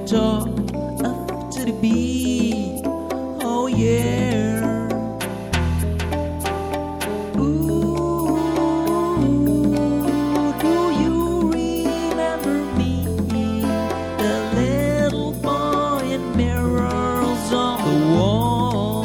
talk up to the beat. Oh yeah. Ooh, do you remember me? The little boy in mirrors on the wall.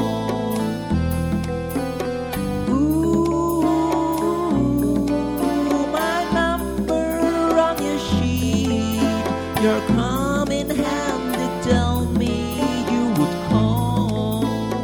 Ooh, my number on your sheet. You're coming handy, tell me you would call.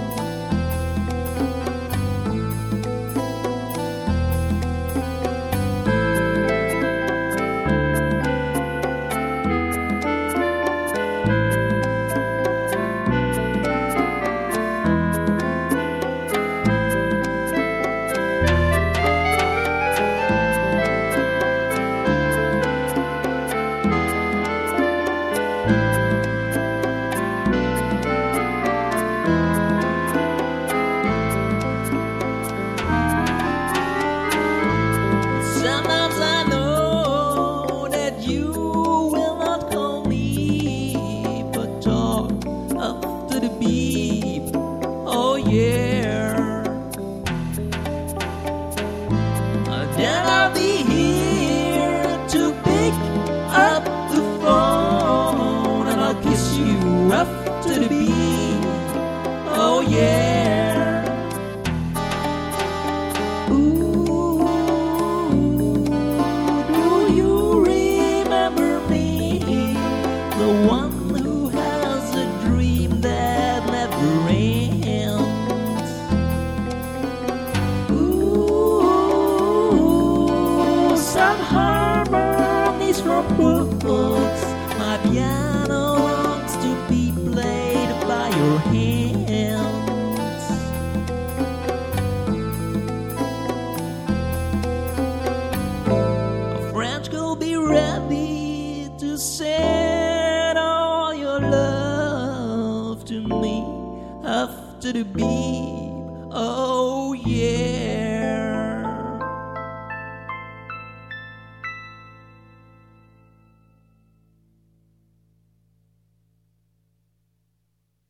Sometimes I know that you will not call me, but talk up to the beep. Oh yeah. Then I'll be here to pick up the phone, and I'll kiss you up to the beep. Oh yeah. Ooh, do you remember me? The one who has a dream that never ends. Ooh, some harmonies from books. My piano longs to be played by your hands. A friend could be ready to send all your love to me after the beep. Oh yeah.